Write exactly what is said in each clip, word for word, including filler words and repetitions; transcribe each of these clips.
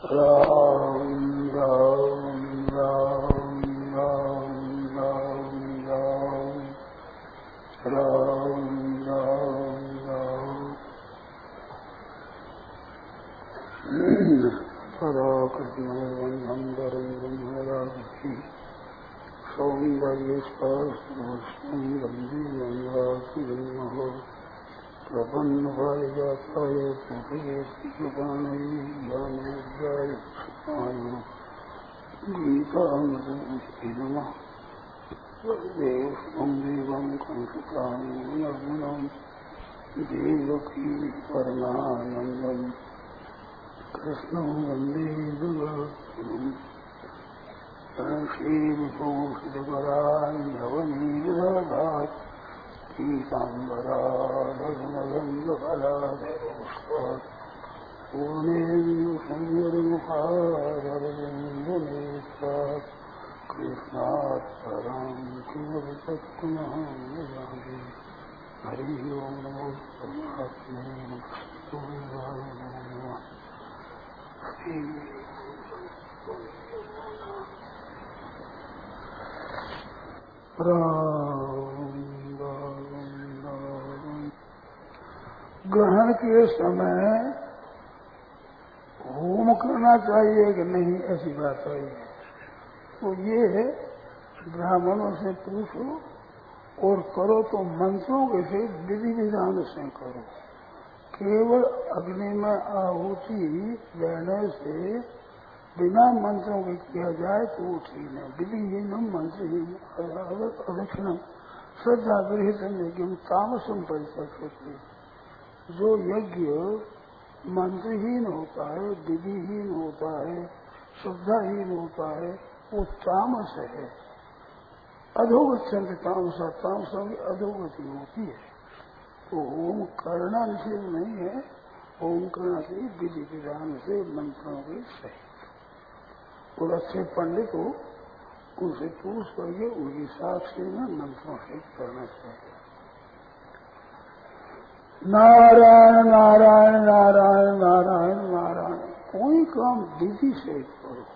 राम राम राम राम राम राम राम राम राम पराकृष्णवंदं ब्रह्मराक्षि सौंदर्य सहस्रम वंदे गंगाधीमह प्रपन्न पारिजाताय ज्ञानोदय गीतामृते नमः देवं देवं कंसकामं देवकी परमानंदं कृष्णं वंदे जगद्गुरुं श्रीविभूषितकरान्धवनीराधात् पीताम्बराधर्मगन्धफलाधरोस्तात् पूर्णेन्दुसंयर्मुखारविन्दनेत्रात् कृष्णात् परं किमपि तत्त्वमहं न जाने। हरि ओं नमो परमात्मने नमः। ग्रहण के समय होम करना चाहिए कि नहीं, ऐसी बात आई है। तो ये ब्राह्मणों से पूछो और करो तो मंत्रों के से विधि विधान से करो। केवल अग्नि में आहुति देने से बिना मंत्रों के किया जाए तो वो ठीक है। विधिहीनम मंत्रहीन अदक्षिणम श्रद्धा गृहित यज्ञ तामसम परिचय। जो यज्ञ मंत्रहीन होता है, विधिहीन होता है, श्रद्धाहीन होता है, वो तामस है। अधोगच्छन्त तामसा, तामसा की अधोगति होती है। तो होम करना निषेध नहीं है। होम करना चाहिए विधि विधान से, मंत्रों के सहित। और अच्छे पंडित हो उनसे पूछ करके उनकी साक्षी में मंत्रों से करना चाहिए। नारायण नारायण नारायण नारायण नारायण। कोई काम विधि से करो,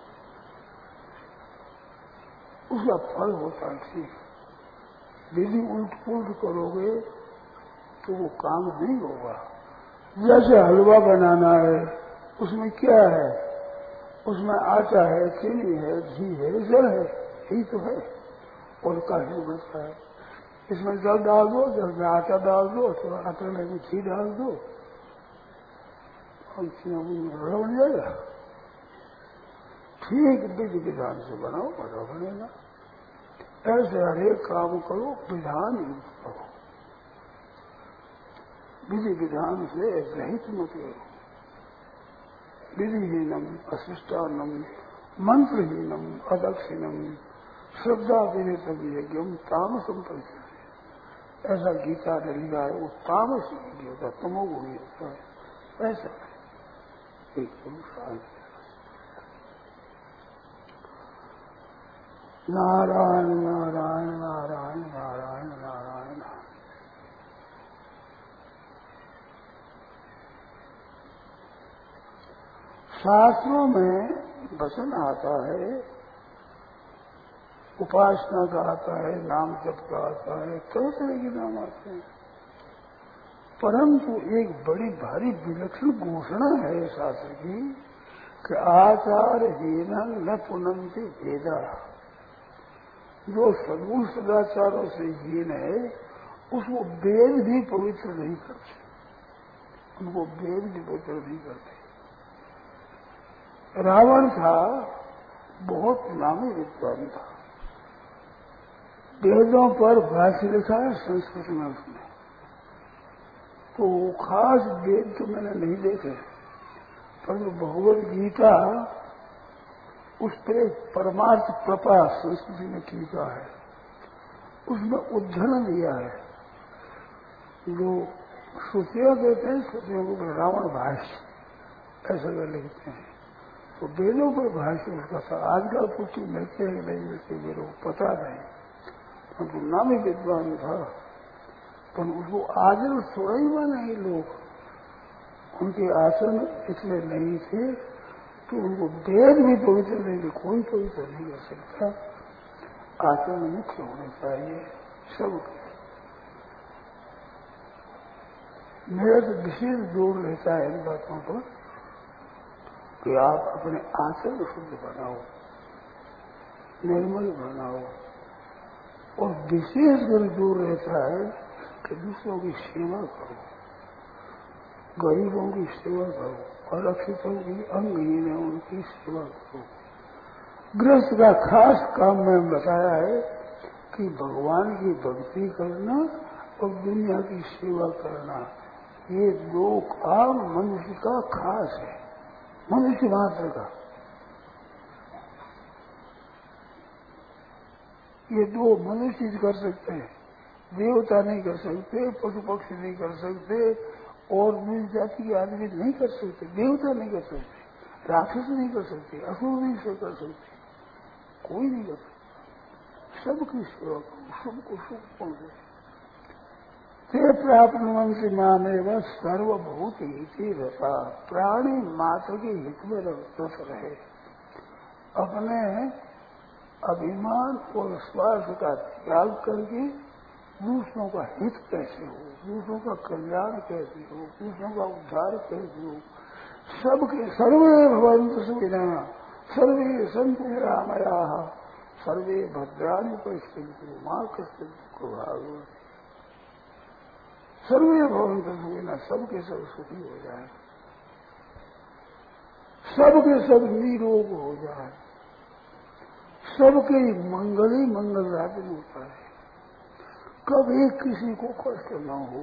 उसका फल होता है ठीक। विधि उल्ट पुल्ट करोगे तो वो काम नहीं होगा। जैसे हलवा बनाना है, उसमें क्या है? उसमें आटा है, चीनी है, घी है, जल है, यही तो है। और काहे बनता है? इसमें जल डाल दो, जल में आटा डाल दो, थोड़ा आटा में घी डाल दो और रड़ा बन जाएगा। ठीक विधि विधान से बनाओ, बड़ा बनेगा। ऐसे हरेक काम करो, विधान करो। विधि विधान से रहित मत करो। विधिहीनम अशिष्टानम मंत्रहीनम अदक्षिणम श्रद्धा विहितम यज्ञम तामसम परिचय। ऐसा गीता ने लिखा है। वो तामस यज्ञ होता है, तमोगुणी होता है। ऐसा एकदम शांत। नारायण नारायण नारायण नारायण नारायण। शास्त्रों में वचन आता है, उपासना का आता है, नाम जप का आता है, तरह तरह के नाम आते हैं। परंतु एक बड़ी भारी विलक्षण घोषणा है शास्त्र की कि आचार हीन न पुनंति वेदा। जो सगुण सदाचारों से हीन है उसको वेद भी पवित्र नहीं करते। उनको वेद भी पवित्र नहीं करते। रावण था, बहुत नामी विद्वान था। वेदों पर भाष्य लिखा है संस्कृत में उसने। तो खास वेद तो मैंने नहीं देखे, परंतु भगवद गीता उस पर परमार्थ प्रपा संस्कृति में टीका है। उसमें उद्धरण दिया है। जो श्रुतियां देते हैं, श्रुतियों को रावण भाष्य ऐसा कर लिखते हैं। तो वेदों पर भाष्य उसका था। आजकल कुछ मिलते हैं नहीं मिलते मेरे को पता नहीं, परंतु नामी विद्वान था। पर उसको आदर थोड़ा ही माने लोग। उनके आसन इसलिए नहीं थे कि उनको वेद भी पवित्र नहीं, कोई पवित्र नहीं कर सकता। आचरण मुख्य होने चाहिए सबके। मेरा तो विशेष जोर रहता है इन बातों पर कि आप अपने आचरण शुद्ध बनाओ, निर्मल बनाओ, और विशेषकर जोर रहता है कि दूसरों की सेवा करो, गरीबों की सेवा करो, अरक्षितों की, अंगहीन है उनकी सेवा करो। गृहस्थ का खास काम में बताया है कि भगवान की भक्ति करना और दुनिया की सेवा करना, ये दो काम मनुष्य का खास है, मनुष्य मात्र का। ये दो मनुष्य कर सकते हैं, देवता नहीं कर सकते, पशु पक्षी नहीं कर सकते, और दूसरी जाति के आदमी नहीं कर सकते, देवता नहीं कर सकते, राक्षस नहीं कर सकते, असुर नहीं से कर सकते, कोई नहीं कर सकता। सबकी सेवा करो, सबको सुख पहुंचे। ते प्राप्त मंत्री मामेव सर्वभूत हित रसा, प्राणी मात्र के हित में रस रहे। अपने अभिमान और स्वार्थ का त्याग करके दूसरों का हित कैसे हो, दूसरों का कल्याण कैसे हो, दूसरों का उद्धार कैसे हो। सबके सर्वे भवन्तु सुखिनः, सर्वे सन्तु निरामयाः, सर्वे भद्राणि पश्यन्तु मा कश्चित् दुःखं भाग्। सर्वे भवन्तु सुखिनः, सबके सब सुखी हो जाए, सबके सब निरोग हो जाए, सबके मंगल ही मंगल राज्य होता है, कभी किसी को कष्ट न हो।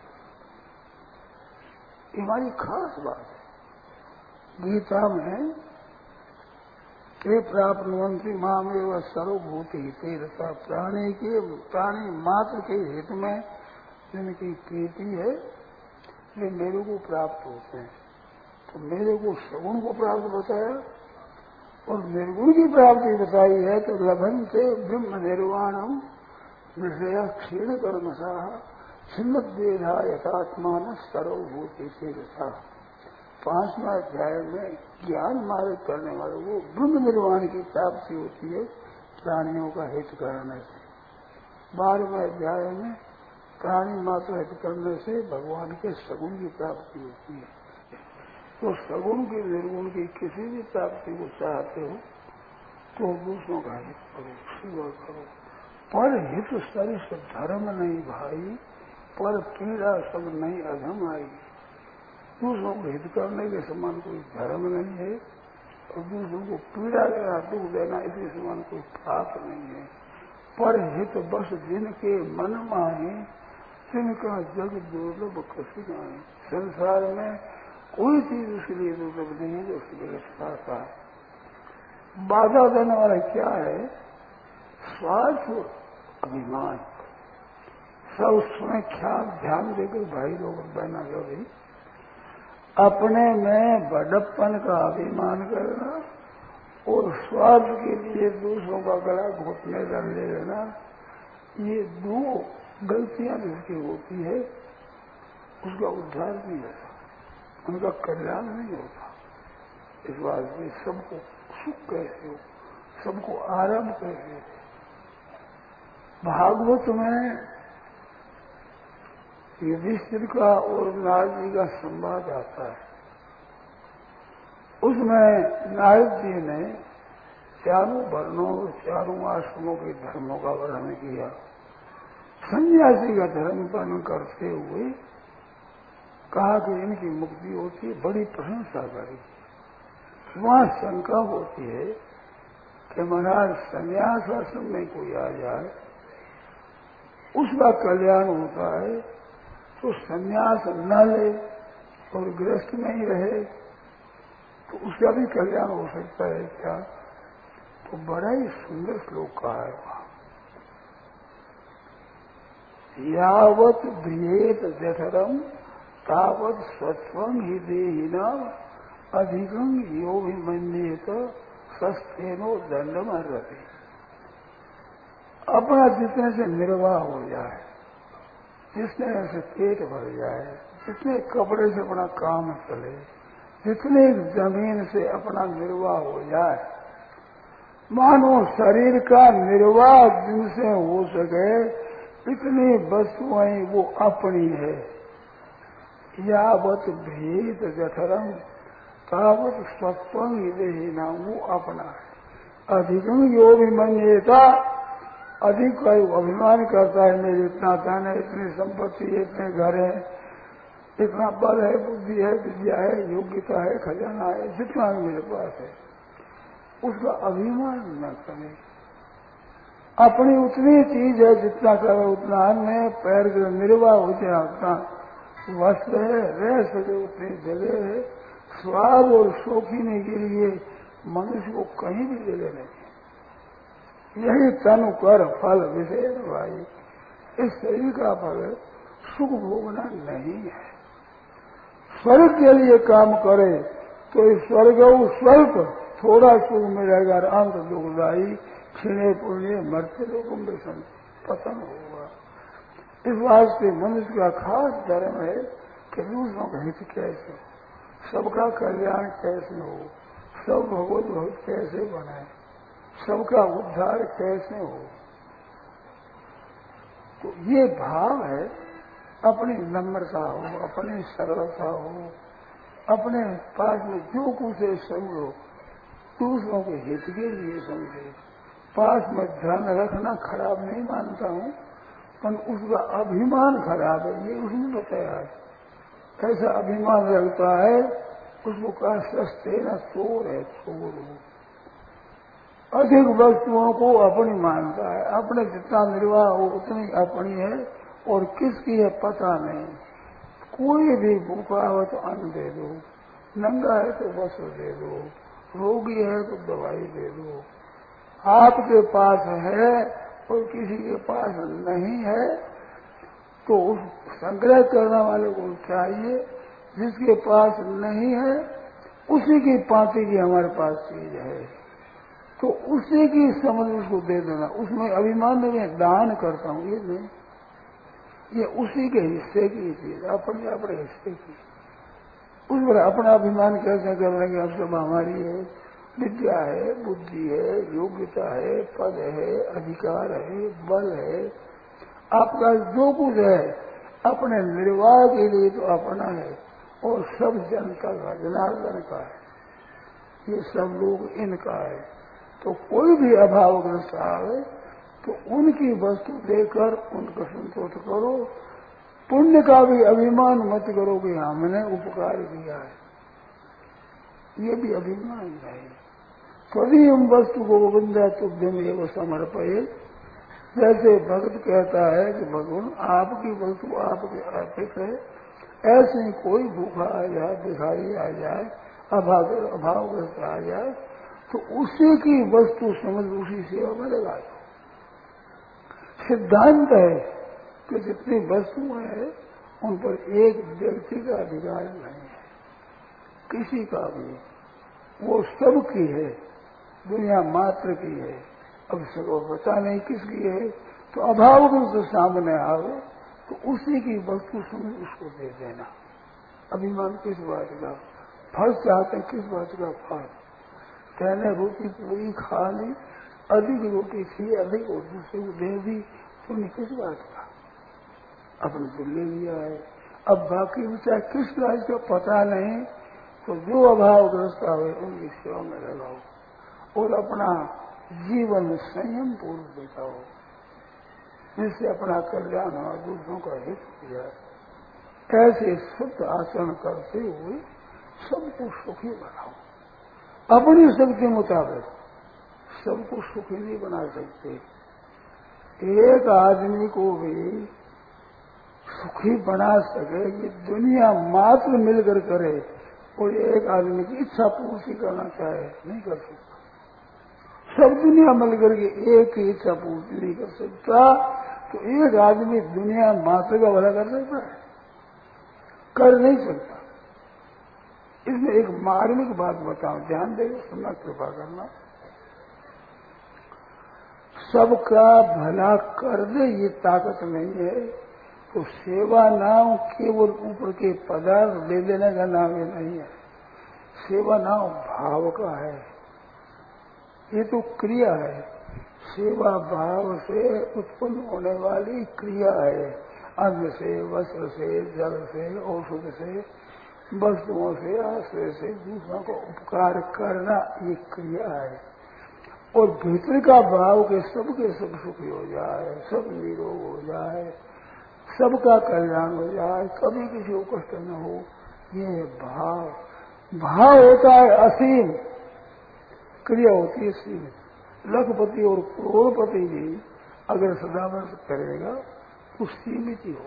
ये हमारी खास बात है। गीता में ते प्राप्त मंत्री मामेव सर्वभूत हिते रसा, प्राणी के प्राणी मात्र के हित में जिनकी प्रीति है वे मेरे को प्राप्त होते हैं। तो मेरे को सगुण को प्राप्त बताया और निर्गुण की प्राप्ति बताई है। तो लभन्ते ब्रह्म निर्वाणम विषय क्षीण कर्मसाह छिन्नद्वेधा यथात्मान सर्वभूति से यथा। पांचवा अध्याय में ज्ञान मार्ग करने वालों को ब्रह्म निर्वाण की प्राप्ति होती है प्राणियों का हित करने से। बारहवें अध्याय में प्राणी मात्र हित करने से भगवान के सगुण की प्राप्ति होती है। तो सगुण की निर्गुण की किसी भी प्राप्ति को चाहते हो तो दूसरों का हित करो, सेवा करो। पर हित सरिष धर्म नहीं भाई, पर पीड़ा सब नहीं अधम आई। दूसरों को हित करने के समान कोई धर्म नहीं है और दूसरों को पीड़ा देना, दुख देना इसके समान कोई पाप नहीं है। पर हित बस जिनके मन माने, जिनका जग दुर्लभ कसी जाए। संसार में कोई चीज उसके लिए दुर्लभ नहीं है जो उसके लिए चाहता है। बाधा देने वाला क्या है? स्वार्थ, अभिमान। सब उसमें ख्याल ध्यान देकर भाई लोग बहना लोग अपने में बड़प्पन का अभिमान करना और स्वार्थ के लिए दूसरों का गला घोटने का ले लेना, ये दो गलतियां जिसकी होती है उसका उद्धार नहीं होता, उनका कल्याण नहीं होता। इस बात में सबको सुख कैसे हो, सबको आराम कैसे हो। भागवत में युधिष्ठिर का और नारद जी का संवाद आता है। उसमें नारद जी ने चारों वर्णों चारों आश्रमों के धर्मों का वर्णन किया। सन्यासी का धर्म पालन करते हुए कहा कि इनकी मुक्ति होती है, बड़ी प्रशंसा करी। वहां शंका होती है कि महाराज सन्यास आश्रम में कोई आ जाए उसका कल्याण होता है तो सन्यास न ले और गृहस्थ में ही रहे तो उसका भी कल्याण हो सकता है क्या? तो बड़ा ही सुंदर श्लोक कहा है वहां। यावत भियेत जठरम तावत स्वत्वं ही देहिना अधिकम यो भी मन्येत सस्तेनो दंडम अर्हति। अपना जितने से निर्वाह हो जाए, जितने से पेट भर जाए, जितने कपड़े से अपना काम चले, जितनी जमीन से अपना निर्वाह हो जाए, मानो शरीर का निर्वाह जिनसे हो सके इतनी वस्तुएं वो अपनी है। यावत भेद जठरम तावत सत्वं विदेहिना, वो अपना है। अधिकम यो भी मन्येता, अधिक का अभिमान करता है मेरे इतना धन है, इतनी संपत्ति है, इतने घर है, इतना बल है, बुद्धि है, विद्या है, योग्यता है, खजाना है, जितना भी मेरे पास है, उसका अभिमान न करे। अपनी उतनी चीज है जितना करे उतना अन्न है, पैर के निर्वाह हो जाए उतना वस्त्र है, रह सके उतनी जगह है। स्वाद और शौकीनी के लिए मनुष्य को कहीं भी जगह नहीं। यही तनु कर फल विषय भाई, इस शरीर का फल सुख भोगना नहीं है। स्वर्ग के लिए काम करे तो इस स्वर्ग स्वल्प थोड़ा सुख मिलेगा, अंत दुखदायी क्षीणे पुण्य मरते लोगों में पतन होगा। इस वास्ते मनुष्य का खास धर्म है कि दूसरों का हित कैसे हो, सबका कल्याण कैसे हो, सब भगवत भक्त कैसे बनाए, सबका उद्धार कैसे हो। तो ये भाव है, अपनी नम्रता हो, अपनी सरलता हो, अपने पास में जो कुछ है समझो दूसरों के हित के लिए समझे। पास में धन रखना खराब नहीं मानता हूँ, पर उसका अभिमान खराब है, ये उसने बताया है। कैसा अभिमान रखता है, उसको कहा सस्ते न चोर है, चोर हो। अधिक वस्तुओं को अपनी मानता है, अपने जितना निर्वाह हो उतनी अपनी है और किसकी है पता नहीं। कोई भी भूखा हो तो अन्न दे दो, नंगा है तो वस्त्र दे दो, रोगी है तो दवाई दे दो। आपके पास है और किसी के पास नहीं है तो उस संग्रह करने वाले को चाहिए, जिसके पास नहीं है उसी की पांति की हमारे पास चीज है तो उसी की समझ उसको दे देना। उसमें अभिमान में दान करता हूँ ये नहीं, ये उसी के हिस्से की चीज, अपने अपने हिस्से की। उस पर अपना अभिमान कैसे कर रहे हैं, अब सब हमारी है, विद्या है, बुद्धि है, योग्यता है, पद है, अधिकार है, बल है, आपका जो कुछ है अपने निर्वाह के लिए तो अपना है और सब जनता का, जनार्दन का है, ये सब लोग इनका है। तो कोई भी अभावग्रस्त आवे तो उनकी वस्तु देकर उनको संतोष करो। पुण्य का भी अभिमान मत करो कि हमने उपकार किया है, ये भी अभिमान है। तभी हम वस्तु को गोविंदा तुभ्यम एवं समर्पये, जैसे भक्त कहता है कि भगवान आपकी वस्तु आपके अर्पित है, ऐसे ही कोई भूखा आ जाए, भिखारी आ जाए, अभाव अभावग्रस्त आ जाए तो उसी की वस्तु समझ उसी सेवा में लगा दो। सिद्धांत है कि जितनी वस्तुएं हैं उन पर एक व्यक्ति का अधिकार नहीं है, किसी का भी, वो सबकी है, दुनिया मात्र की है। अब सबको पता नहीं किसकी है, तो अभाव तो सामने आवे तो उसी की वस्तु समझ उसको दे देना। अभिमान किस बात का, फल चाहते हैं किस बात का फल। कहने रोटी पूरी खा ली, अधिक रोटी थी, अधिक और दूसरे को दे दी, तुमने किस बात का, अपने को ले लिया है। अब बाकी बचा किस बात का पता नहीं, तो जो अभावग्रस्त आवे उनकी सेवा में लगाओ और अपना जीवन संयम पूर्वक बिताओ, जिससे अपना कल्याण और दूसरों का हित हो जाए। ऐसे शुद्ध आचरण करते हुए सबको सुखी बनाओ। अपनी शक्ति मुताबिक सबको सुखी नहीं बना सकते। एक आदमी को भी सुखी बना सके ये दुनिया मात्र मिलकर करे, और एक आदमी की इच्छा पूर्ति करना चाहे नहीं कर सकता। सब दुनिया मिलकर के एक ही इच्छा पूर्ति नहीं कर सकता, तो एक आदमी दुनिया मात्र का भला कर सकता है? कर नहीं सकता। इसमें एक मार्मिक बात बताऊं, ध्यान देगा, सुनना, कृपा करना। सबका भला कर दे ये ताकत नहीं है, तो सेवा नाम केवल ऊपर के पदार्थ दे देने का नाम ये नहीं है। सेवा नाम भाव का है, ये तो क्रिया है। सेवा भाव से उत्पन्न होने वाली क्रिया है। अन्न से, वस्त्र से, जल से, औषध से, वस्तुओं से, आश्रय से दूसरों को उपकार करना ये क्रिया है। और भीतर का भाव के सबके सब सुखी हो जाए, सब निरोग हो जाए, सबका कल्याण हो जाए, कभी किसी को कष्ट न हो, ये भाव। भाव होता है असीम, क्रिया होती है सीमित। लखपति और करोड़पति भी अगर सदावर्त करेगा तो सीमित ही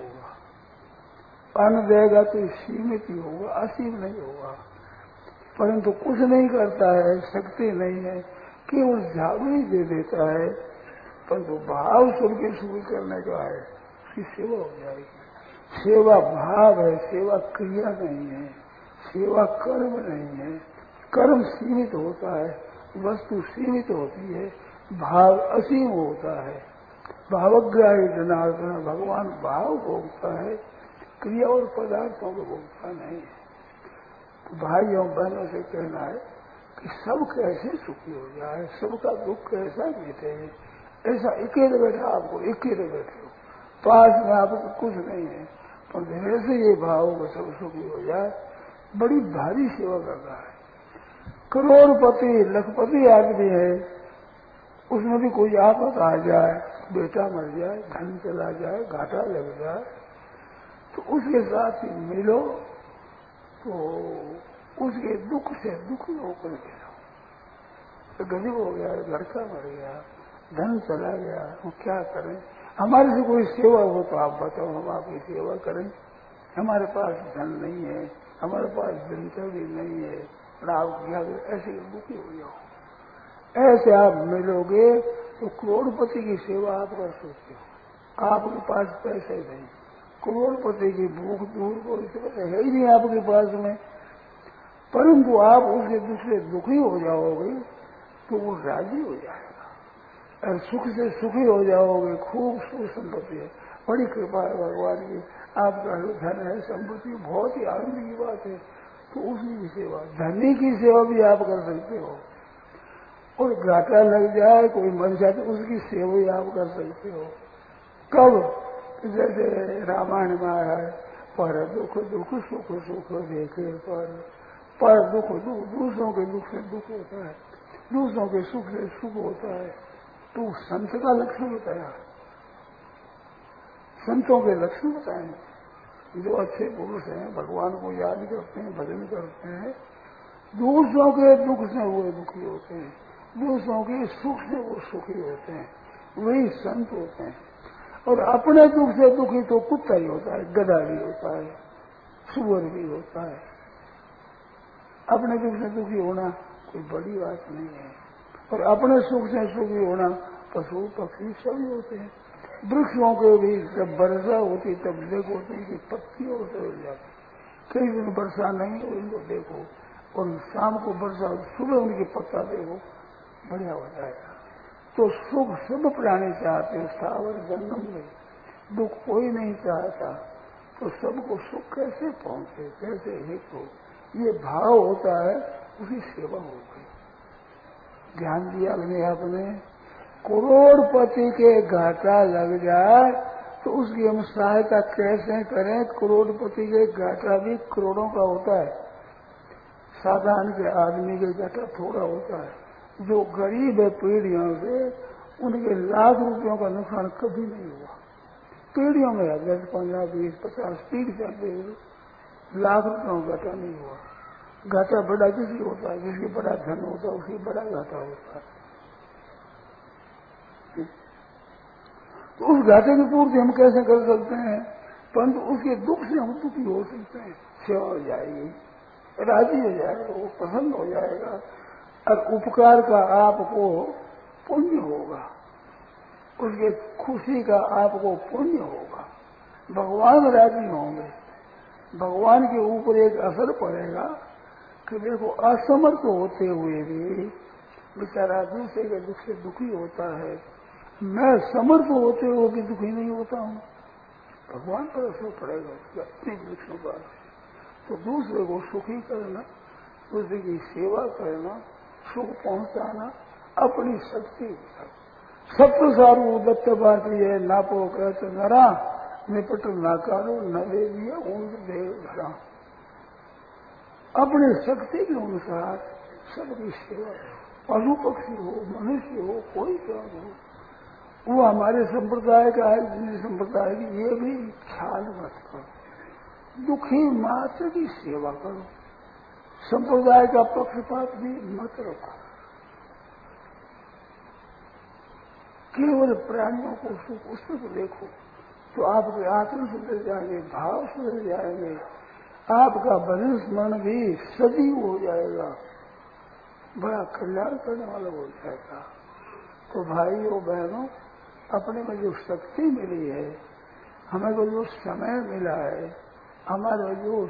होगा। अन्न देगा तो सीमित ही होगा, असीम नहीं होगा। परंतु कुछ नहीं करता है, शक्ति नहीं है, केवल झाड़ू ही दे देता है, परंतु भाव सबके शुरू करने का है, उसकी सेवा हो जाएगी। सेवा भाव है, सेवा क्रिया नहीं है, सेवा कर्म नहीं है। कर्म सीमित होता है, वस्तु सीमित होती है, भाव असीम होता है। भावग्राही जनार्दन भगवान भाव भोगता है, क्रिया और पदार्थों को भोगता नहीं है। तो भाइयों बहनों से कहना है कि सब कैसे सुखी हो जाए, सबका दुख कैसा मिटे। ऐसा अकेले बैठा, आपको अकेले बैठे हो, पास में आपको कुछ नहीं है, पर जैसे ये भाव को सब सुखी हो जाए, बड़ी भारी सेवा कर रहा है। करोड़पति लखपति आदमी है, उसमें भी कोई आफत आ जाए, बेटा मर जाए, धन चला जाए, घाटा लग जाए, तो उसके साथ ही मिलो, तो उसके दुख से दुखी होकर के तो गरीब हो गया, लड़का मर गया, धन चला गया, वो क्या करें। हमारे से कोई सेवा हो तो आप बताओ, हम आपकी सेवा करें। हमारे पास धन नहीं है, हमारे पास दिनचर्या नहीं है, और आप क्या ऐसे दुखी हो जाओ। ऐसे आप मिलोगे तो करोड़पति की सेवा आप कर सकते हो। आपके पास पैसे नहीं, करोड़पति की भूख दूर को है ही नहीं आपके पास में, परंतु आप उसके दूसरे दुखी हो जाओगे तो वो राजी हो जाएगा और सुख से सुखी हो जाओगे। खूब सुख संपत्ति है, बड़ी कृपा है भगवान की, आपका धन है, संपत्ति बहुत ही आनंद की बात है। तो उसकी भी सेवा, धनी की सेवा भी आप कर सकते हो। और घाटा लग जाए, कोई मर जाए तो उसकी सेवा भी आप कर सकते हो। कब? जैसे रामायण में आया है, पर दुख दुख सुख सुख देखे पर, पर दुख दुख, दूसरों के दुख से दुख होता है, दूसरों के सुख से सुख होता है। तो संत का लक्षण बताया, संतों के लक्षण बताए। जो अच्छे पुरुष हैं, भगवान को याद करते हैं, भजन करते हैं, दूसरों के दुख से वो दुखी होते हैं, दूसरों के सुख से वो सुखी होते हैं, वही संत होते हैं। और अपने दुख से दुखी तो कुत्ता ही होता है, गधा भी होता है, सुअर भी होता है। अपने दुख से दुखी होना कोई बड़ी बात नहीं है, और अपने सुख से सुखी होना पशु पक्षी सभी होते हैं। वृक्षों के भी जब वर्षा होती तब देखो उनकी पत्तियों से हो जाती, कई दिन वर्षा नहीं हो, इनको देखो, और शाम को वर्षा, सुबह उनकी पत्ता देखो, बढ़िया हो जाएगा। तो सुख सब प्राणी चाहते हैं, स्थावर जंगम में दुख कोई नहीं चाहता, तो सबको सुख कैसे पहुंचे, कैसे हित हो, ये भाव होता है, उसकी सेवा हो गई। ध्यान दिया नहीं आपने? करोड़पति के घाटा लग जाए तो उसकी हम सहायता कैसे करें? करोड़पति के घाटा भी करोड़ों का होता है, साधारण के आदमी के घाटा थोड़ा होता है। जो गरीब है पीढ़ियों से, उनके लाख रुपयों का नुकसान कभी नहीं हुआ। पीढ़ियों में दस पंद्रह बीस पचास पीढ़ी चलते हुए लाख रुपयों का घाटा नहीं हुआ। घाटा बड़ा किसी होता है, जिसकी बड़ा धन होता है उसकी बड़ा घाटा होता है। तो उस घाटे की पूर्ति हम कैसे कर सकते हैं? परंतु उसके दुख से हम दुखी हो सकते हैं। सेवा हो जाएगी, राजी हो जाएगा, वो प्रसन्न हो जाएगा, और उपकार का आपको पुण्य होगा, उसके खुशी का आपको पुण्य होगा। भगवान राजी होंगे, भगवान के ऊपर एक असर पड़ेगा कि देखो असमर्थ होते हुए भी बेचारा दूसरे के दुख से दुखी होता है, मैं समर्थ होते हुए भी दुखी नहीं होता हूँ। भगवान पर असर पड़ेगा अपने वृक्षों का। तो दूसरे को सुखी करना उसकी सेवा करना, सुख पहुंचाना अपनी शक्ति। सत्य सारू दत्त बाती है नापो कहत नरा, निपट नाकारो न दे दिया ऊंट देव भरा। अपनी शक्ति के अनुसार सबकी सेवा, पशु पक्षी हो, मनुष्य हो, कोई क्या हो, वो हमारे संप्रदाय का है, जिन संप्रदाय की, ये भी ख्याल मत करो। दुखी मात्र की सेवा करो, संप्रदाय का पक्षपात भी मत रखो। केवल प्राणियों को सुख उसको देखो तो आपके आत्म सुधर जाएंगे, भाव सुधर जाएंगे, आपका भजन स्मरण भी सजीव हो जाएगा, बड़ा कल्याण करने वाला हो जाएगा। तो भाइयों बहनों, अपने में जो शक्ति मिली है, हमें को जो समय मिला है, हमारा जो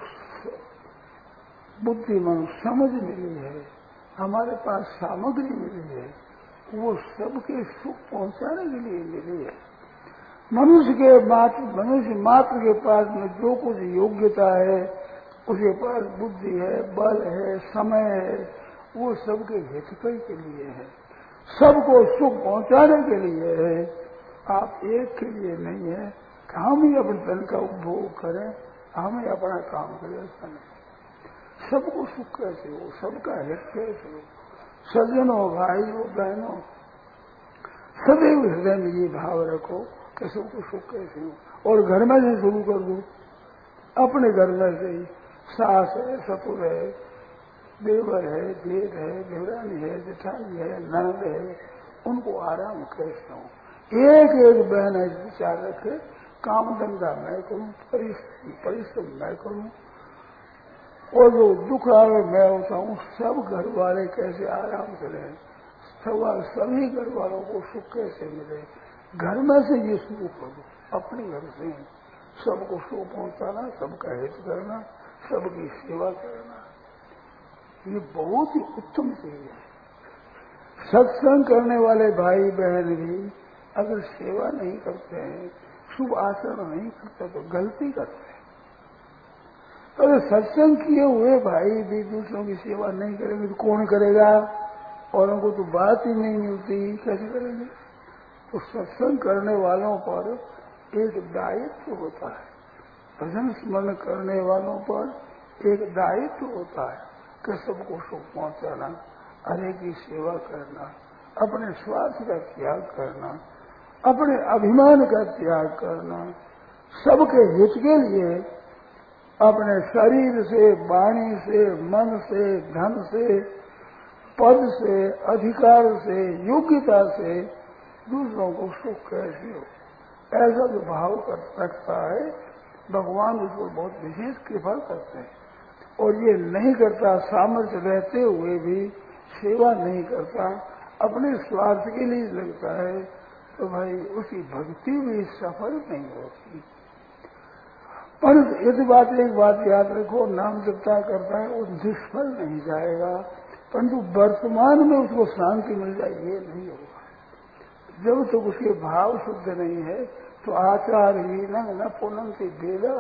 बुद्धिमान समझ मिली है, हमारे पास सामग्री मिली है, वो सबके सुख पहुंचाने के लिए मिली है। मनुष्य के मात्र मनुष्य मात्र के पास में जो कुछ योग्यता है, उसके पास बुद्धि है, बल है, समय है, वो सबके हित के लिए है, सबको सुख पहुंचाने के लिए है। आप एक के लिए नहीं है कि हम ही अपने धन का उपभोग करें, हम ही अपना काम करें, ऐसा नहीं। सबको सुख कैसे हो, सबका हित कैसे हो। सज्जनों, भाइयों, बहनों, सदैव हृदय में ये भाव रखो कि सबको सुख कैसे हो। और घर में से शुरू कर दो, अपने घर में से ही। सास है, ससुर है, देवर है, जेठ है, देवरानी है, जेठानी है, ननद है, उनको आराम कैसे हो। एक एक बहन है विचार रखे, काम धंधा मैं करूं, परिश्रम मैं करूं, और जो दुख आवे मैं होता हूं। सब घर वाले कैसे आराम करें, सभी घर वालों को सुख कैसे मिले। घर में से ये शुरू करो, अपने घर से सबको सुख पहुंचाना, सबका हित करना, सबकी सेवा करना, ये बहुत ही उत्तम चीज है। सत्संग करने वाले भाई बहन भी अगर सेवा नहीं करते हैं, शुभ आचरण नहीं करते, तो गलती करते हैं। अगर सत्संग किए हुए भाई भी दूसरों की सेवा नहीं करेंगे तो कौन करेगा? और उनको तो बात ही नहीं मिलती, कैसे करेंगे? तो सत्संग करने वालों पर एक दायित्व होता है, भजन स्मरण करने वालों पर एक दायित्व होता है कि सबको सुख पहुंचाना, हरे की सेवा करना, अपने स्वार्थ का त्याग करना, अपने अभिमान का त्याग करना, सबके हित के लिए अपने शरीर से, वाणी से, मन से, धन से, पद से, अधिकार से, योग्यता से दूसरों को सुख कैसे हो, ऐसा जो भाव कर सकता है, भगवान उसको बहुत विशेष कृपा करते हैं। और ये नहीं करता, सामर्थ्य रहते हुए भी सेवा नहीं करता, अपने स्वार्थ के लिए लगता है, तो भाई उसकी भक्ति भी सफल नहीं होती। पर यदि बात एक बात याद रखो, नाम जपता करता है वो निष्फल नहीं जाएगा, परंतु वर्तमान में उसको शांति मिल जाए ये नहीं होगा। जब तक तो उसके भाव शुद्ध नहीं है तो आचारहीन न पुनंति वेदा,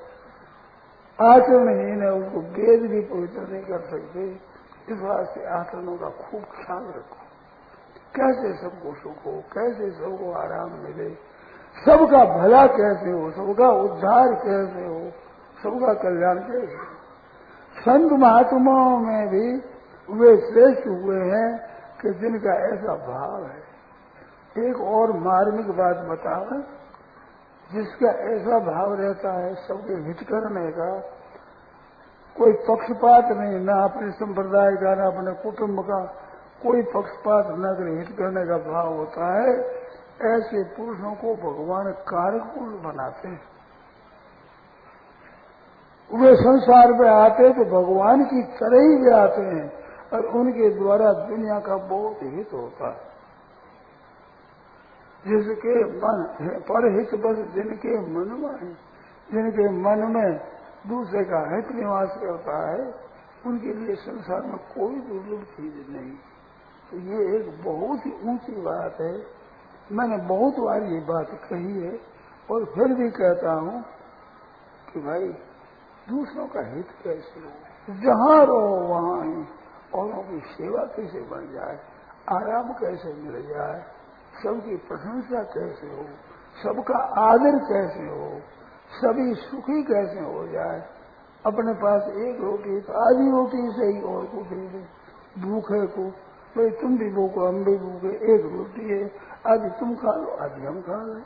आचरणहीन है, उसको वेद भी पवित्र नहीं कर सकते। इस वास्ते आचरणों का खूब ख्याल रखो, कैसे सबको सुख हो, कैसे सबको आराम मिले, सबका भला कैसे हो, सबका उद्धार कैसे हो, सबका कल्याण कैसे हो। संत महात्माओं में भी वे श्रेष्ठ हुए हैं कि जिनका ऐसा भाव है। एक और मार्मिक बात बताओ, जिसका ऐसा भाव रहता है सबके हित करने का, कोई पक्षपात नहीं, ना अपने संप्रदाय का, ना अपने कुटुंब का, कोई पक्षपात न कर हित करने का भाव होता है, ऐसे पुरुषों को भगवान कारक पुरुष बनाते हैं। वे संसार में आते तो भगवान की तरह ही वे आते हैं और उनके द्वारा दुनिया का बहुत हित होता है। जिसके मन पर हित बस जिनके मन में है, जिनके मन में दूसरे का हित निवास करता है, उनके लिए संसार में कोई दुर्लभ चीज नहीं। तो ये एक बहुत ही ऊंची बात है। मैंने बहुत बार ये बात कही है और फिर भी कहता हूं कि भाई दूसरों का हित कैसे हो, जहाँ रहो वहाँ ही औरों की सेवा कैसे बन जाए, आराम कैसे मिल जाए, सबकी प्रशंसा कैसे हो, सबका आदर कैसे हो, सभी सुखी कैसे हो जाए। अपने पास एक रोटी तो आधी रोटी से ही और को दे दे, भूखे को भाई तुम भी भूखो हम भी भूखे, एक रोटी है आधी तुम खा लो आधी हम खा लो।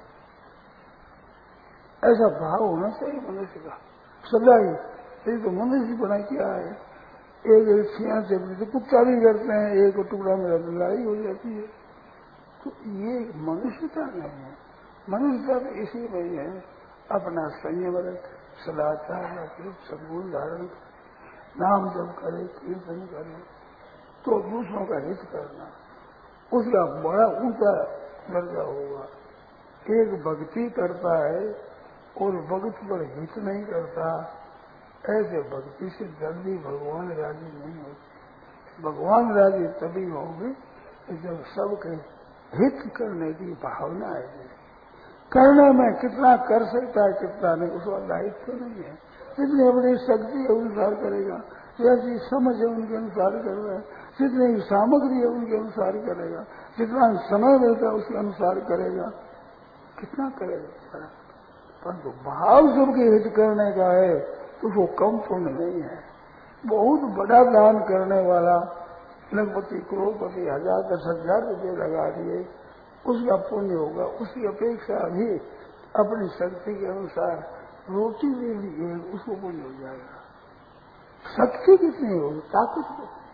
ऐसा भाव होना चाहिए मनुष्य का सदा ही। ये तो मनुष्य बना क्या है, एक एक छिया से तो कुत्ता भी करते हैं, एक टुकड़ा मेरा लड़ाई हो जाती है। तो ये मनुष्यता नहीं है। मनुष्यता तो इसी में है अपना संयम रख, सदाचार रखे, सद्गुण धारण करे, नाम जप करे, कीर्तन करे, तो दूसरों का हित करना उसका बड़ा ऊंचा दर्जा होगा। एक भक्ति करता है और भक्त पर हित नहीं करता, ऐसे भक्ति से जल्दी भगवान राजी नहीं होते। भगवान राजी तभी होंगे जब सबके हित करने की भावना आएगी। करने में कितना कर सकता है कितना नहीं उसका दायित्व तो नहीं है। जितनी अपनी शक्ति है अनुसार करेगा, जैसी समझ है उनके अनुसार करेगा, जितनी सामग्री है उनके अनुसार करेगा, जितना समय मिलता है उसके अनुसार करेगा, कितना करेगा। परंतु भाव सबके हित करने का है तो वो कम पुण्य नहीं है। बहुत बड़ा दान करने वाला लखपति करोड़पति हजार दस हजार रुपये लगा दिए, उसका पुण्य होगा। उसकी अपेक्षा भी अपनी शक्ति के अनुसार रोटी दे दी उसको पुण्य हो जाएगा। शक्ति कितनी होगी, ताकत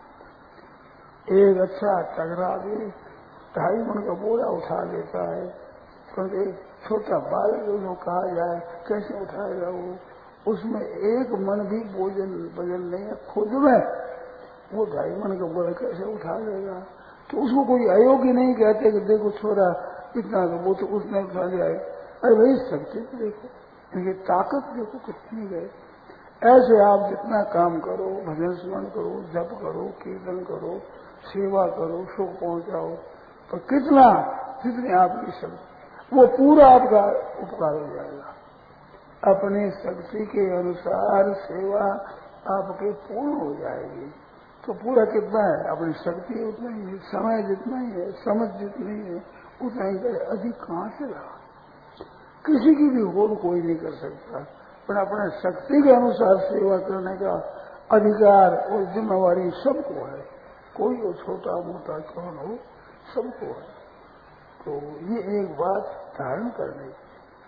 कितनी। एक अच्छा टकरा भी ढाई मन का बोरा उठा लेता है, परंतु एक छोटा बालक उसको कहा जाए कैसे उठाएगा वो, उसमें एक मन भी भोजन वजन नहीं है खुद में, वो ढाई मन का बोरा कैसे उठा लेगा। तो उसको कोई अयोग्य नहीं कहते कि देखो छोरा इतना वो तो उसने उठा लिया है। अरे भाई शक्ति तो देखो, इनकी ताकत देखो कितनी है। ऐसे आप जितना काम करो, भजन स्मरण करो, जप करो, कीर्तन करो, सेवा करो, सुख पहुंचाओ, तो कितना जितनी आपकी शक्ति वो पूरा आपका उपकार हो जाएगा। अपनी शक्ति के अनुसार सेवा आपके पूर्ण हो जाएगी। तो पूरा कितना है, अपनी शक्ति उतना ही है, समय जितना ही है, समझ जितनी है उतना ही करे, अधिक कहाँ से रहा। किसी की भी होड़ कोई नहीं कर सकता, पर अपने शक्ति के अनुसार सेवा करने का अधिकार और जिम्मेवारी सबको है। कोई हो छोटा मोटा कौन हो, सबको है। तो ये एक बात धारण करने की।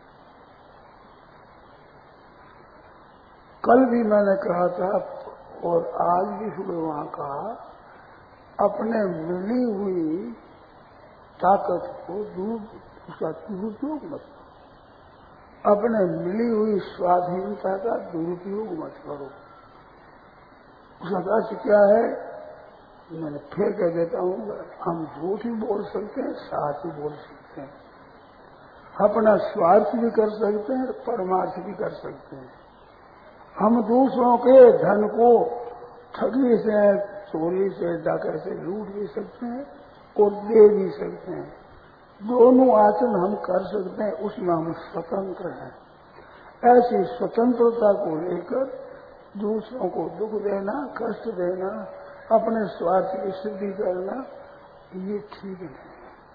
कल भी मैंने कहा था और आज भी सुबह वहां कहा, अपने मिली हुई ताकत को दूर उसका दुरुपयोग मत करो, अपने मिली हुई स्वाधीनता का दुरुपयोग मत करो। उसका अर्थ क्या है, मैंने फिर कह देता हूँ, हम झूठ भी बोल सकते हैं, साथ भी बोल सकते हैं, अपना स्वार्थ भी कर सकते हैं, परमार्थ भी कर सकते हैं। हम दूसरों के धन को ठगी से, चोरी से, डाके से लूट भी सकते हैं और दे भी सकते हैं। दोनों आचरण हम कर सकते हैं, उसमें हम स्वतंत्र हैं। ऐसी स्वतंत्रता को लेकर दूसरों को दुख देना, कष्ट देना, अपने स्वार्थ की सिद्धि करना, ये ठीक नहीं।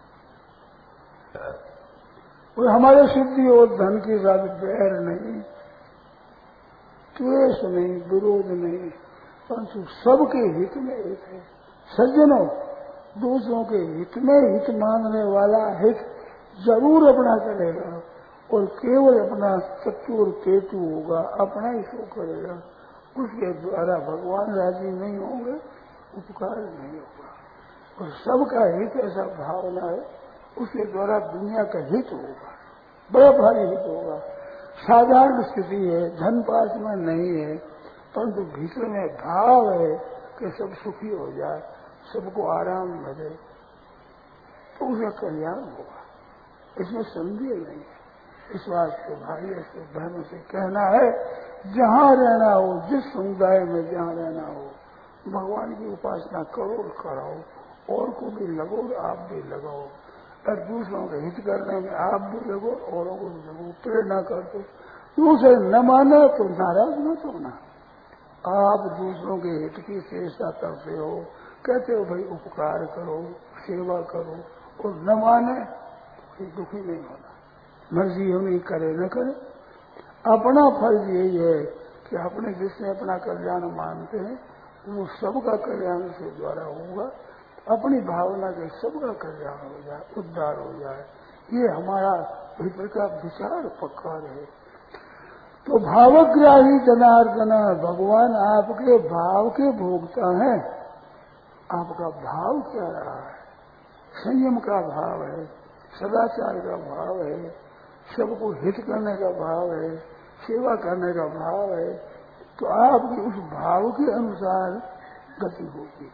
और हमारे सिद्धि और धन के साथ बैर नहीं, द्वेष नहीं, विरोध नहीं, परंतु सबके हित में एक है। सज्जनों, दूसरों के हित में हित मानने वाला हित जरूर अपना करेगा और केवल अपना चतुर पेटू होगा, अपना ही शो करेगा। उसके द्वारा भगवान राजी नहीं होंगे, उपकार नहीं होगा। और सबका हित ऐसा भावना है, उसके द्वारा दुनिया का हित होगा, बड़ा भारी हित होगा। साधारण स्थिति है, धन पास में नहीं है, परंतु भीतर में भाव है कि सब सुखी हो जाए, सबको आराम मिले, तो उसका कल्याण होगा, इसमें संदेह नहीं है। इस बात को भाई से बहनों से कहना है, जहाँ रहना हो, जिस समुदाय में जहाँ रहना हो, भगवान की उपासना करो और कराओ, और को भी लगो और आप भी लगाओ, और दूसरों के हित करने में आप भी लगो, औरों को भी लगो, प्रेरणा कर दो। दूसरे न माने तो नाराज मत होना, आप दूसरों के हित की चेष्टा करते हो, कहते हो भाई उपकार करो, सेवा करो, और न माने कोई दुखी नहीं होना, मर्जी होनी करे न करे। अपना फर्ज यही है कि अपने जिसने अपना कल्याण मानते हैं वो सबका कल्याण उसके द्वारा होगा, अपनी भावना के सबका कल्याण हो जाए, उद्धार हो जाए, ये हमारा भीतर का विचार पक्का रहे। तो भावग्राही जनार्दन, भगवान आपके भाव के भोगता है। आपका भाव क्या रहा है? संयम का भाव है, सदाचार का भाव है, सबको हित करने का भाव है, सेवा करने का भाव है, तो आपकी उस भाव के अनुसार गति होगी।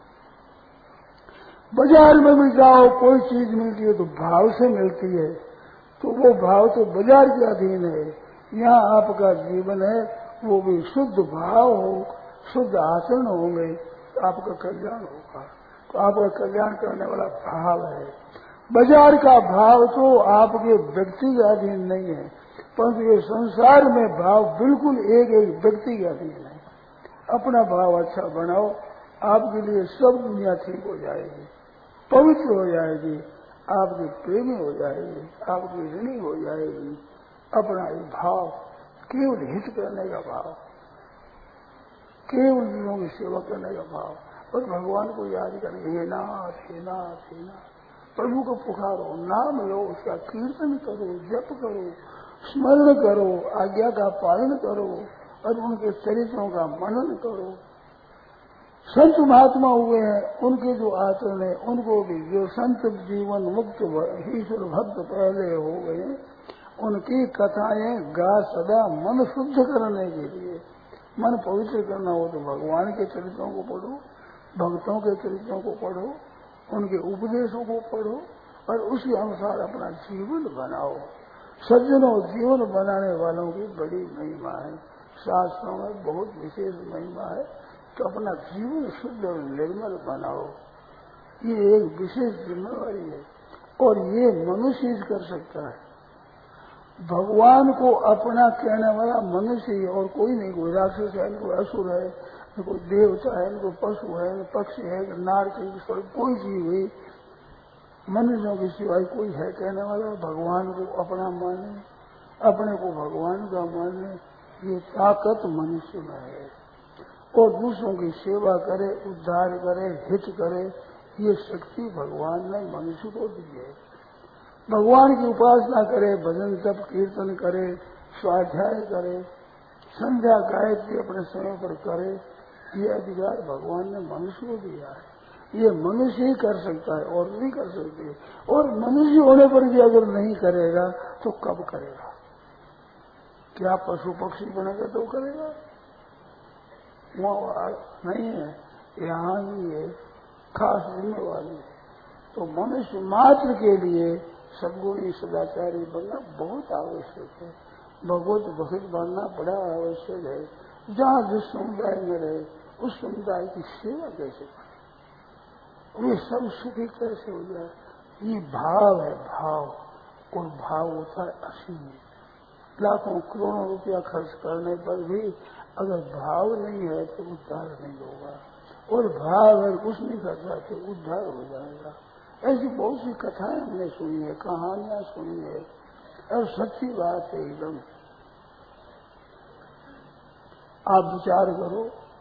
बाजार में भी जाओ, कोई चीज मिलती है तो भाव से मिलती है, तो वो भाव तो बाजार के अधीन है। यहाँ आपका जीवन है, वो भी शुद्ध भाव हो, शुद्ध आचरण होंगे तो आपका कल्याण होगा। तो आपका कल्याण करने वाला भाव है। बाजार का भाव तो आपके व्यक्ति के अधीन नहीं है, परंतु ये संसार में भाव बिल्कुल एक एक व्यक्ति के अधीन है। अपना भाव अच्छा बनाओ, आपके लिए सब दुनिया ठीक हो जाएगी, पवित्र हो जाएगी, आपकी प्रेमी हो जाएगी, आपकी ऋणी हो जाएगी। अपना ही भाव, केवल हित करने का भाव, केवल लोगों की सेवा करने का भाव, और भगवान को याद करें, हे नाथ हे नाथ हे नाथ, प्रभु को पुकारो, नाम लो, उसका कीर्तन करो, जप करो, स्मरण करो, आज्ञा का पालन करो, और उनके चरित्रों का मनन करो। संत महात्मा हुए हैं, उनके जो आचरण है उनको भी, जो संत जीवन मुक्त ईश्वर भक्त पहले हो गए, उनकी कथाएं गा सदा मन शुद्ध करने के लिए। मन पवित्र करना हो तो भगवान के चरित्रों को पढ़ो, भक्तों के चरित्रों को पढ़ो, उनके उपदेशों को पढ़ो, और उसी अनुसार अपना जीवन बनाओ। सज्जनों, जीवन बनाने वालों की बड़ी महिमा है, शास्त्रों में बहुत विशेष महिमा है। तो अपना जीवन शुद्ध और निर्मल बनाओ, ये एक विशेष जिम्मेवारी है, और ये मनुष्य ही कर सकता है। भगवान को अपना कहने वाला मनुष्य ही, और कोई नहीं। कोई राक्षस है, कोई असुर है, कोई देवता है, कोई पशु है, पक्षी है, नार ईश्वर, कोई जीव हुई, मनुष्यों की सिवाय कोई है कहने वाला भगवान को अपना माने, अपने को भगवान का माने। ये ताकत मनुष्य में है, और दूसरों की सेवा करे, उद्धार करे, हित करे, ये शक्ति भगवान ने मनुष्य को दी है। भगवान की उपासना करे, भजन तप कीर्तन करे, स्वाध्याय करे, संध्या गायत्री अपने समय पर करे, ये अधिकार भगवान ने मनुष्य को दिया है। ये मनुष्य ही कर सकता है, और नहीं कर सकते। और मनुष्य होने पर भी अगर नहीं करेगा तो कब करेगा? क्या पशु पक्षी बनेगा तो करेगा? वहाँ नहीं है, यहाँ ही है खास जिम्मेवारी है। तो मनुष्य मात्र के लिए सद्गुणी सदाचारी बनना बहुत आवश्यक है। भगवत भक्त बनना बड़ा आवश्यक है। जहाँ जिस समुदाय में रहे उस समुदाय की सेवा कैसे करे, वे सब सुखी कैसे हो जाए, ये भाव है। भाव, और भाव होता है असीम। लाखों करोड़ों रुपया खर्च करने पर भी अगर भाव नहीं है तो उद्धार नहीं होगा, और भाव अगर कुछ नहीं करता तो उद्धार हो जाएगा। ऐसी बहुत सी कथाएं हमने सुनी है, कहानियां सुनी है, और सच्ची बात है एकदम। आप विचार करो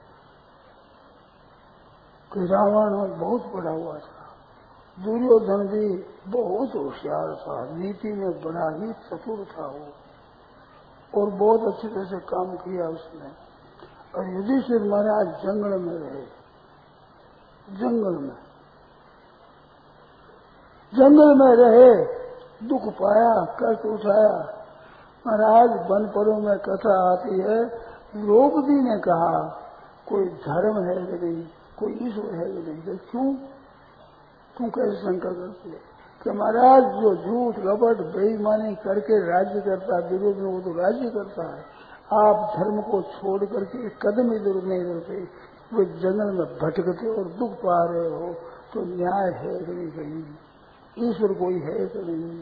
कि रावण बहुत बड़ा हुआ था, दुर्योधन भी बहुत होशियार था, नीति में बड़ा ही चतुर था वो, और बहुत अच्छी तरह से काम किया उसने। और युधिष्ठिर महाराज जंगल में रहे, जंगल में जंगल में रहे, दुख पाया, कष्ट उठाया। महाराज बनपरों में कथा आती है, द्रौपदी ने कहा कोई धर्म है कि नहीं, कोई ईश्वर है कि नहीं। क्यों तुम कैसे शंका करते हो कि महाराज जो झूठ कपट बेईमानी करके राज्य करता है, विरोध में वो तो राज्य करता है। आप धर्म को छोड़ करके कदम इधर नहीं रहते, वो जंगल में भटकते और दुख पा रहे हो, तो न्याय है कि नहीं कहीं, ईश्वर कोई है कि नहीं।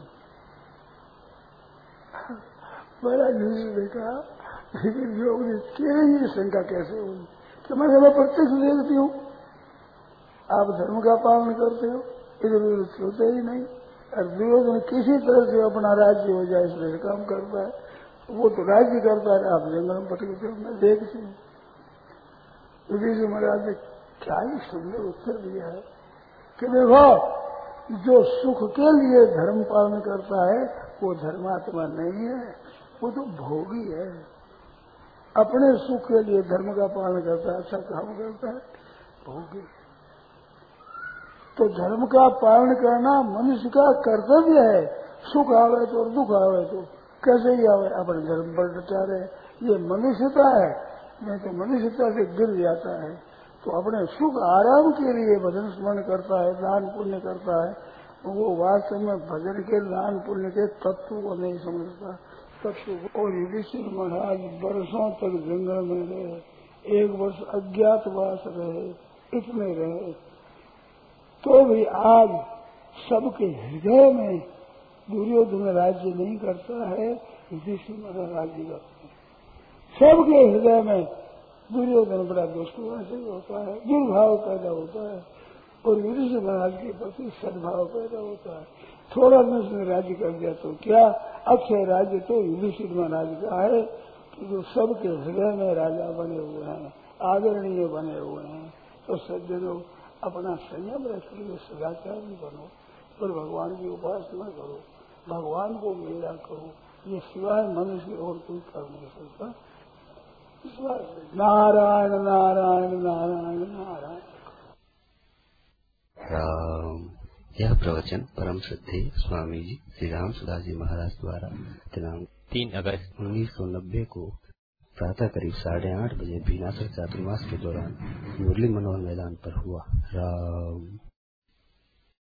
बड़ा झूठ देखा, लेकिन लोग ने तेरे ही शंका कैसे हुई, कि मैं मैं प्रत्यक्ष देखती हूँ आप धर्म का पालन करते हो, इधर उधर सोते ही नहीं। और दुर्योधन किसी तरह से अपना राज्य हो जाए इसलिए काम करता है, वो तो राज्य करता है, आप जंगल में भटकते हो, मैं देखती हूँ। युधिष्ठिर महाराज ने क्या ही सुंदर उत्तर दिया है कि देखो, जो सुख के लिए धर्म पालन करता है वो धर्मात्मा नहीं है, वो तो भोगी है। अपने सुख के लिए धर्म का पालन करता है, अच्छा काम करता है, भोगी। तो धर्म का पालन करना मनुष्य का कर्तव्य है। सुख आवे तो और दुख आवे तो कैसे ही आवे, अपने धर्म पर डटा रहे, ये मनुष्यता है। नहीं तो मनुष्यता से गिर जाता है। तो अपने सुख आराम के लिए भजन स्मरण करता है, दान पुण्य करता है, वो वास्तव में भजन के दान पुण्य के तत्व को नहीं समझता। तत्व और युधिष्ठिर महाराज वर्षों तक जंगल में रहे, एक वर्ष अज्ञातवास रहे, इतने रहे, तो भी आज सबके हृदय में दुर्योधन राज्य नहीं करता है, युधिष्ठिर महाराज राज्य करते हैं। सबके हृदय में दुर्योधन बड़ा दुष्टवासी होता है, दुर्भाव पैदा होता है, और युधिष्ठिर महाराज के प्रति सद्भाव पैदा होता है। थोड़ा दिन उसने राज्य कर दिया तो क्या, अक्षय राज्य तो युधिष्ठिर महाराज का है कि जो सबके हृदय में राजा बने हुए हैं, आदरणीय बने हुए हैं। तो सज्जनों, अपना संयम रखिए, सदाचारी बनो और भगवान की उपासना करो, भगवान को मेरा करो, ये सिवाय मनुष्य और कोई कर नहीं सकता। नारायण नारायण नारायण नारायण। राम। यह प्रवचन परम श्रद्धेय स्वामी जी श्री राम सुदास जी महाराज द्वारा दिनांक तीन अगस्त उन्नीस सौ नब्बे को प्रातः करीब साढ़े आठ बजे भीनासर चातुर्मास के दौरान मुरली मनोहर मैदान पर हुआ। राम।